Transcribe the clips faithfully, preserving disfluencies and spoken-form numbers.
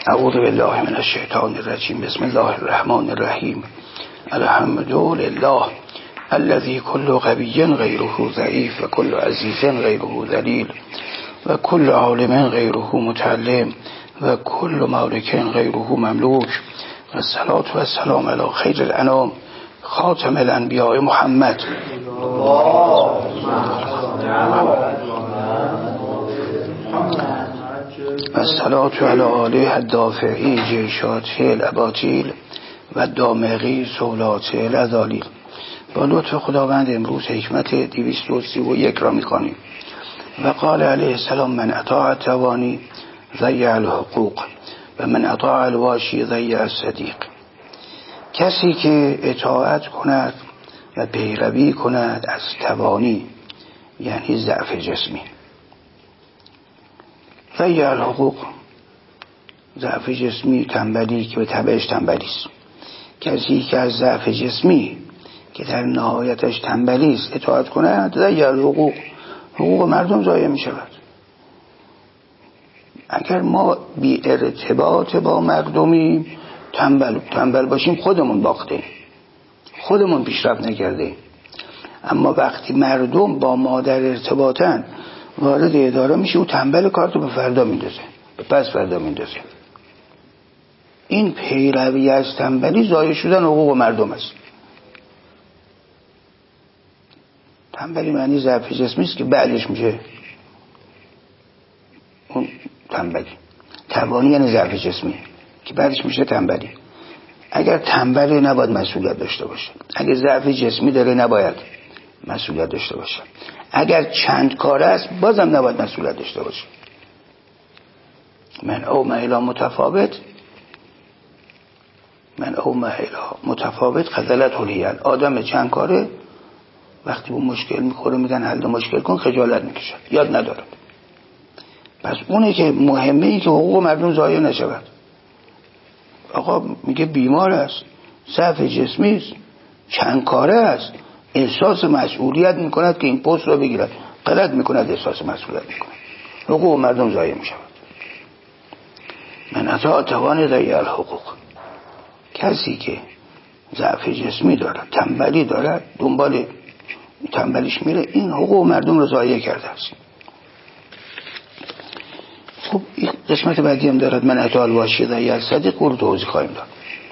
اعوذ بالله من الشیطان الرجیم. بسم الله الرحمن الرحیم. الحمد لله الذي كل قوي غيره ضعيف وكل عزيز غيره ذليل وكل عالم غيره متعلم وكل مالك غيره مملوك والصلاة والسلام على خير الأنام خاتم الأنبياء محمد والصلاة على آله الدافعی جیشات الاباطیل و دامغی سولات الأذالیل. با لطف خداوند امروز حکمت دویست و سی و یک را می‌خوانیم. و قال علیه السلام من اطاع التوانی ضیع الحقوق و من اطاع الواشی ضیع الصدیق. کسی که اطاعت کند و پیروی کند از توانی یعنی ضعف جسمی، ضیع الحقوق ضعف جسمی تنبلی که به تبعش تنبلی است. کسی که از ضعف جسمی که در نهایتش تنبلی است اطاعت کند ضیع الحقوق، حقوق مردم ضایع می شود. اگر ما بی ارتباط با مردمی تنبل تنبل باشیم خودمون باختیم، خودمون پیشرفت نکردیم. اما وقتی مردم با ما در ارتباطن وارد اداره میشه و تنبل کارتو به فردا میندازه، به پس فردا میندازه. این پیروی از تنبلی ضایع شدن حقوق مردم است. تنبلی معنی ضعف جسمی است که بعدش میشه اون تنبلی. توانی یعنی ضعف جسمی که بعدش میشه تنبلی. اگر تنبلی نباید مسئولیت داشته باشه، اگر ضعف جسمی داره نباید مسئولیت داشته باشه، اگر چند کار است بازم نباید مسئولیت داشته باشه. من او مهلا متفاوت من او مهلا متفاوت خجلت حلیل. آدم چند کاره وقتی با مشکل میخوره میگن حل مشکل کن، خجالت میکشه، یاد نداره. پس اونه که مهمه ای که حقوق مردم ضایع نشود. آقا میگه بیمار است، ضعف جسمی است، چند کاره است، احساس مسئولیت میکند که این پست رو بگیرد، غلط میکند، احساس مسئولیت میکند، حقوق مردم ضایع میشود. من اطاع توان ضیع الحقوق. کسی که ضعف جسمی دارد، تنبلی دارد، دنبال تنبلیش میره، این حقوق مردم رو ضایع کرده است. خب این قسمت بعدی هم دارد. من اطاع الواشی ضیع الصدیق رو توضیح خواهیم داد.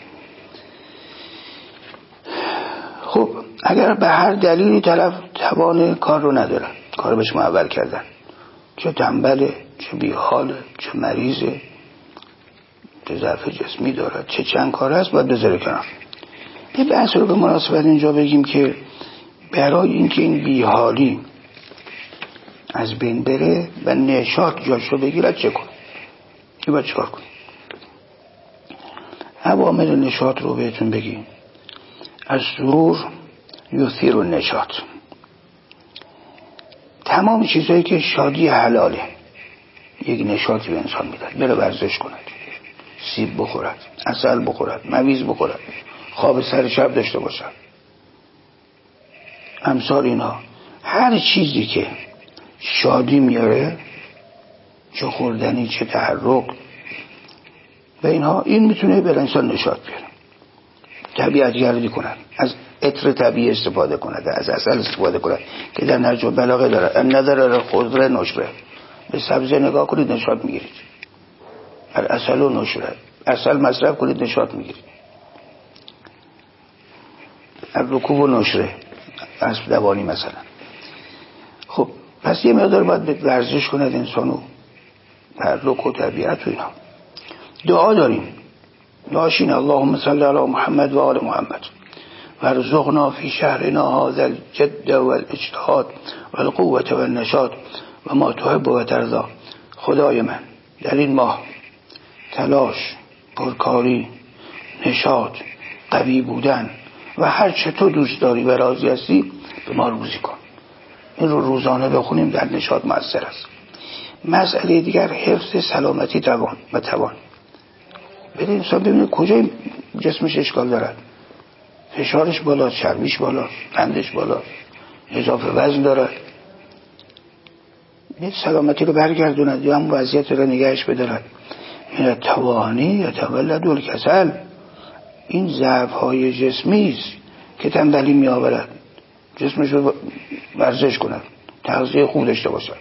خب اگر به هر دلیلی طرف توان کار رو نداره، کار بهش معول کردن، چه تنبله، چه بیحاله، چه مریضه، چه ضعف جسمی داره، چه چند کار هست، باید بذاره کنار. یه بحث رو به مناسبت اینجا بگیم که برای اینکه این بیحالی از بین بره و نشاط جاش رو بگیرد چه کن؟ چه باید چکار کن؟ عوامل نشاط رو بهتون بگیم. از سرور یثیر النشاط. تمام چیزهایی که شادی حلاله یک نشاطی به انسان میدن. بره ورزش کند، سیب بخورد، عسل بخورد، مویز بخورد، خواب سر شب داشته باشد، امثال اینا. هر چیزی که شادی میاره، چه خوردنی چه تحرک و اینها، این میتونه به انسان نشاط بیاره. طبیعت گردی کنند، از عطر طبیعی استفاده کند، از عسل استفاده کند که در نهج البلاغه داره النظر خضره نشره. به سبزه نگاه کنید نشاط میگیرید. عسل و نشره، عسل مصرف کنید نشاط میگیرید. رکوب و نشره از دوانی مثلا. خب پس یه مقدار باید ورزش کند انسانو، تحرک و طبیعت و اینا. دعا داریم. دعاشین اللهم صل علی محمد و آل محمد وارزقنا فی شهرنا هذا الجد والاجتهاد والقوة والنشاط و ما تحب و ترضا. خدای من در این ماه تلاش، پرکاری، نشاط، قوی بودن و هر چه تو دوست داری و راضی هستی به ما روزی کن. این رو روزانه بخونیم، در نشاط مؤثر است. مسئله دیگر حفظ سلامتی توان و توان. برای انسان ببینه کجای جسمش اشکال دارد. فشارش بالا، چربیش بالا، قندش بالا، اضافه وزن دارد. یه سلامتی رو برگردوند یا هم وضعیت رو نگهش بدارد. من التوانی یتولد الکسل، این ضعف های جسمی است که تنبلی می آورد. جسمش رو ورزش کند، تغذیه خوب داشته باشد.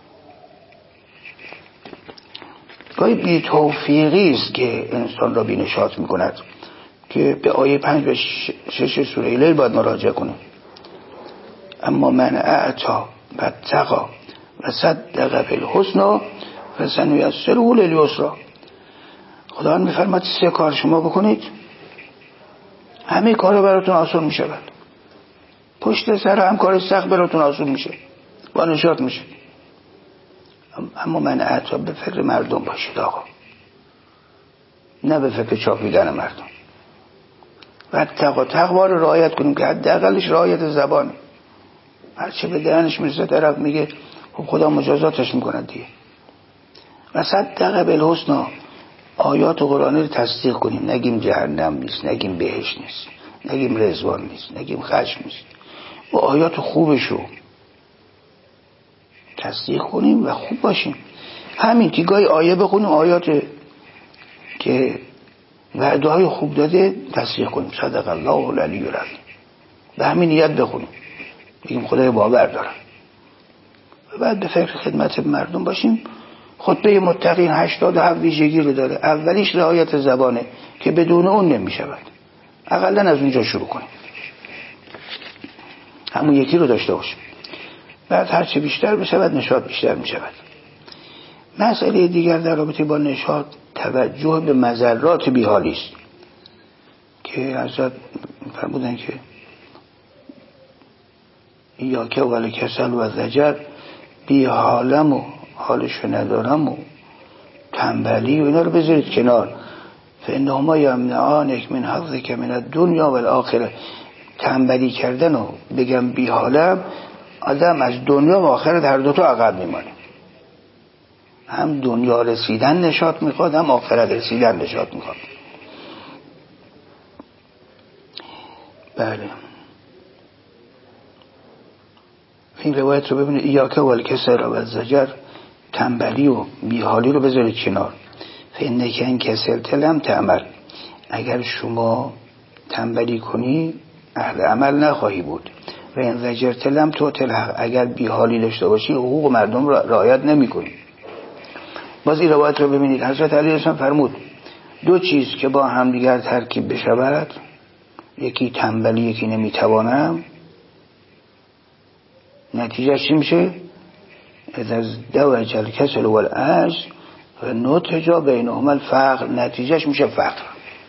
گاهی بی توفیقی است که انسان را بی نشاط می کند که به آیه پنج و شش سوره لیل باید مراجعه کنیم. اما من اعطا و اتقا و صدق بالحسنی فسنیسره للیسری. خدا میفرماید سه کار شما بکنید همه کارا براتون آسان می شود. پشت سر هم کار سخت براتون آسان میشه، با نشاط میشه. اما من اعطا به فکر مردم باشید آقا، نه به فکر چاپیدن مردم. و تقوا تقوا رو رعایت کنیم که حداقلش رعایت زبانه. هرچه به دهنش میرسه طرف میگه خب خدا مجازاتش میکنه دیگه. و صدق بالحسنی، آیات قرآنی رو تصدیق کنیم، نگیم جهنم نیست، نگیم بهشت نیست، نگیم رضوان نیست، نگیم خشم نیست. و آیات خوبش رو تصدیق کنیم و خوب باشیم. همین که گاهی آیه بخونیم، آیات که وعده های خوب داده تصدیق کنیم. صدق الله العلی العظیم. به همین نیت بخونیم، بگیم خدای باور دارم. و بعد به فکر خدمت مردم باشیم. خطبه متقین هشتاد و هفت ویژگی رو داره. اولیش رعایت زبانه که بدون اون نمی شود. اقلا از اونجا شروع کنیم، همون یکی رو داشته باشیم. بعد هرچه بیشتر بشود نشاط بیشتر می شود. مسئله دیگر در رابطه با نشاط توجه به مضرات بیحالی است که حضرت فرمودن که ایاک و کسل و زجر، بیحالم و حالشو ندارم و تنبلی و اینا رو بذارید کنار. فانهما یمنعانک من حظک من الدنیا و الاخره. تنبلی کردن و بگم بیحالم، آدم از دنیا و آخرت هر دوتا عقب میمانه. هم دنیا رسیدن نشاط میخواد، هم آخرت رسیدن نشاط میخواد. بله، این روایت رو ببینید. ایاک و الکسل و الزجر، تنبلی و بیحالی رو بذارید کنار. فانک ان کسلت لم تعمل، اگر شما تنبلی کنی اهل عمل نخواهی بود. و این زجرت لم تؤت الحق، اگر بیحالی داشته باشی حقوق مردم را رعایت نمی‌کنی. باز این روایت رو ببینید. حضرت علی رضی فرمود دو چیز که با هم دیگر ترکیب بشود، یکی تنبلی یکی نمیتوانم، نتیجه چی میشه؟ از دوج الکسل والعجز و نتج بینهما الفقر، نتیجهش میشه فقر.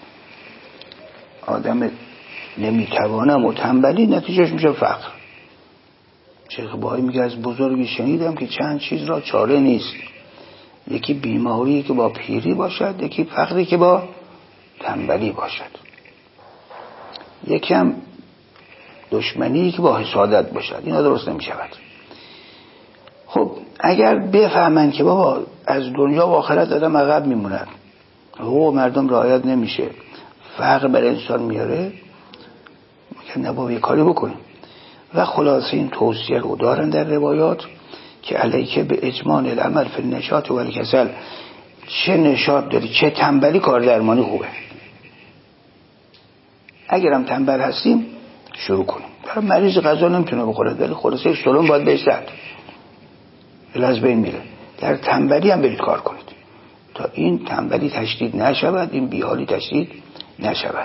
آدم نمیتوانم و تنبلی نتیجهش میشه فقر. شیخ بهایی میگه از بزرگی شنیدم که چند چیز را چاره نیست، یکی بیماری که با پیری باشد، یکی فقری که با تنبلی باشد، یکی هم دشمنی که با حسادت باشد. اینا درست نمیشود. خب اگر بفهمن که بابا از دنیا و آخرت آدم عقب میموند، حقوق مردم رعایت نمیشه، فقر بر انسان میاره، میگن نه بابا یه کاری بکنیم. و خلاصه این توصیه رو دارن در روایات که علیکه به اجمال العمل فی النشاط و الکسل، چه نشاط داری چه تنبلی کار درمانی خوبه. اگرم تنبل هستیم شروع کنیم. برای مریض غذا نمیتونه بخوره ولی خلاصه سلام باید بهش زد، ولی از بین میره. در تنبلی هم برید کار کنید تا این تنبلی تشدید نشود، این بیحالی تشدید نشود.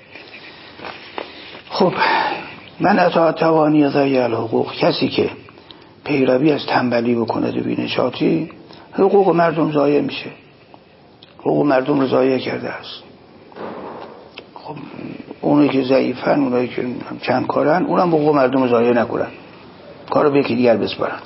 خب من اتا توانی ضیع الحقوق، کسی که پیروی از تنبلی بکنه و بی‌نشاطی، حقوق مردم ضایع میشه. حقوق مردم رو ضایع کرده است. خب اونایی که ضعیفن، اونایی که چند کارن، اونم حقوق مردم رو ضایع نکنن، کارو به یکی دیگر بسپارن.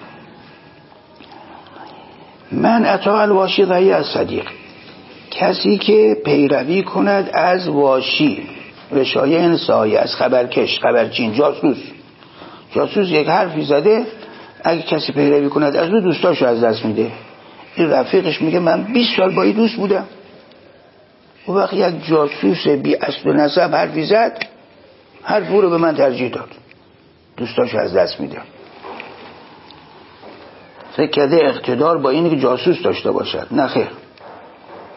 من اتا الواشی ضیع الصدیق، کسی که پیروی کند از واشی، وشایه این سایه، از خبرکش، خبرچین، جاسوس. جاسوس یک حرفی زده، اگه کسی پیروی کند از او، دوستاشو از دست میده. این رفیقش میگه من بیست سال با این دوست بودم، و وقتی یک جاسوس بی اصل و نسب حرفی زد، حرف او رو به من ترجیح داد، دوستاشو از دست میده. فکر کرده اقتدار با اینه که جاسوس داشته باشد. نه خیر،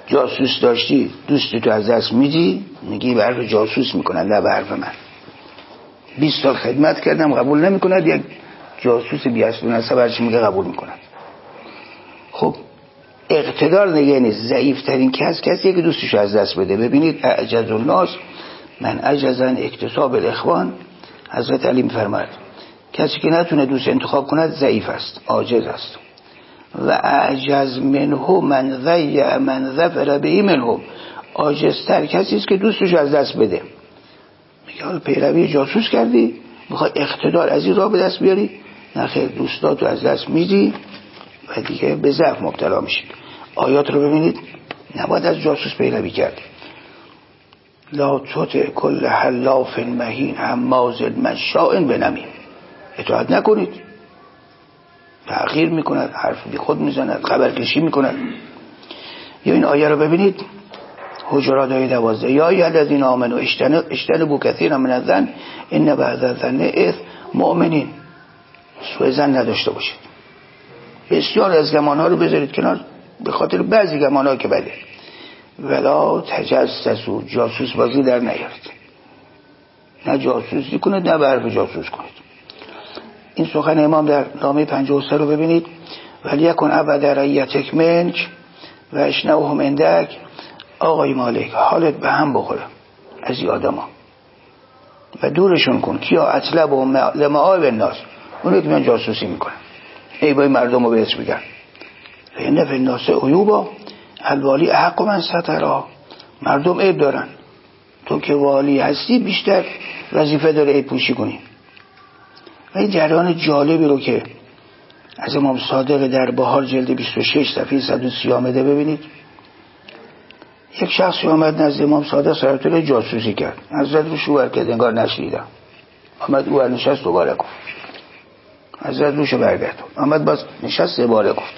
جاسوس داشتی دوستی تو از دست میدی، میگی به حرف جاسوس میکنن، نه به حرف من. بیست سال خدمت کردم قبول نمیکند، یک جاسوس بی اصل و نسب هرچی میگه قبول میکند. خب اقتدار نگه نیست، ضعیف ترین کس کسیه که دوستشو از دست بده. ببینید اعجز الناس من عجزن اکتساب الاخوان، حضرت علی میفرماید کسی که نتونه دوست انتخاب کند ضعیف است، عاجز است. و اعجز منه من ضیع من ظفر به منهم، عاجزتر کسی است که دوستش از دست بده. میگه حالا پیروی جاسوس کردی، میخوای اقتدار از این راه به دست بیاری؟ نه خیر، دوستاتو از دست میدی و دیگه به ضعف مبتلا میشی. آیات رو ببینید، نباید از جاسوس پیروی کرد. لا تطع کل حلاف مهین هماز مشاء بنمیم، اطاعت نکنید، تأخیر میکند، حرف بی خود میزند، خبرکشی میکند. یا این آیه رو ببینید، حجرات آیه دوازده، یا ایها الذین آمنوا اجتنبوا کثیرا من الظن ان بعض الظن اثم، مؤمنین سوء ظن نداشته باشید، بسیار از گمانها رو بذارید کنار به خاطر بعضی گمانها که بده. ولا تجسسوا، جاسوس بازی در نیارید، نه جاسوسی کنید نه به حرف جاسوس کنید. این سخن امام در نامه پنجاه و سه رو ببینید، ولی یکن ابد رعیتک منک و اشنوهم عندک. آقای مالک حالت به هم بخوره از این آدم ها و دورشون کن. کیا؟ اطلب و لمعاب الناس، اونو که من جاسوسی میکنم، ای بای مردم رو بهش بگن. فینه فی الناس عیوبا الوالی احق من سترها، مردم عیب دارن، تو که والی هستی بیشتر وظیفه داره عیب پوشی کنی. و این جریان جالبی رو که از امام صادق در بهار جلد بیست و شش صفحه صد و سی آمده ببینید. یک شخصی آمد نزد امام صادق سرطور جاسوسی کرد، حضرت رو شوهر کرد انگار نشنیدم، آمد او نشست دوباره گفت، حضرت روشو برگرد، آمد باز نشست دوباره گفت.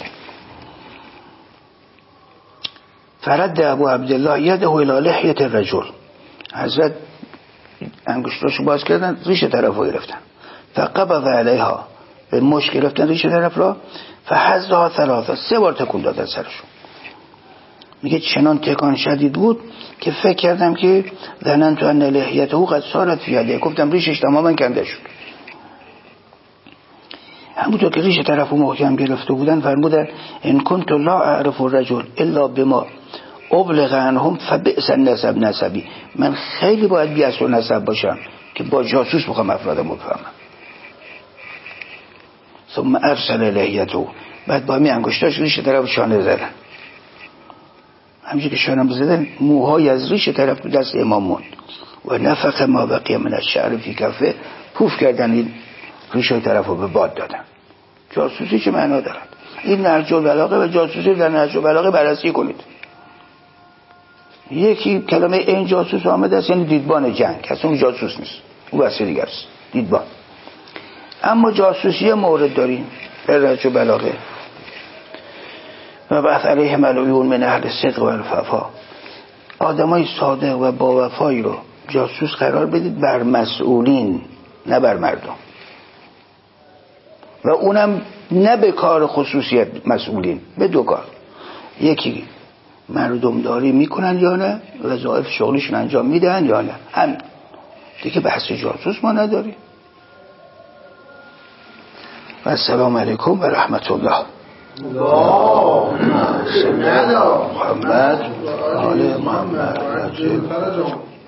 فرد ابو عبدالله یده الی لحیه الرجل، حضرت انگشتاشو باز کردن، ریش طرف رو گرفتن، فقبض علیها، به مشت گرفتن ریش طرف را، فحزها ثلاثه، سه بار تکون دادن سرشو. میگه چنان تکان شدید بود که فکر کردم که ظننت ان لحیته قد صارت فی یده، گفتم ریشش تماما کنده شد. همونطور که ریش طرفو محکم گرفته بودن فرمودن ان کنت لا اعرف الرجل الا بما ابلغ عنهم فبئس النسب نسبی، من خیلی باید بی اصل و نسب باشم که با جاسوس بخوام افرادم بفهمم. ثم ارسل لحیته، بعد با می انگشتاش ریش طرف شانه زدن، همینجور که شانم زدن موهای از ریش طرف دست امام موند و نفخ ما بقیه من الشعر فی کفه، پوف کردن این ریش طرف رو به باد دادن. جاسوسی چه معنا دارد؟ این نهج البلاغه و جاسوسی در نهج البلاغه بررسی کنید. یکی کلمه این جاسوس آمده است یعنی دیدبان جنگ، کسی اون جاسوس نیست، او بحث دیگر است، دیدبان. اما جاسوسی مورد داریم در نهج البلاغه، و بعث علیهم العیون من اهل الصدق و الوفا، آدمای صادق و با وفایی رو جاسوس قرار بدید بر مسئولین نه بر مردم، و اونم نه به کار خصوصیت مسئولین، به دو کار، یکی مردم داری میکنن یا نه، وظایف شغلیشون انجام میدن یا نه، هم دیگه بحث جاسوس ما نداریم. و السلام علیکم و رحمت الله. اللهم صل علی محمد و آل محمد.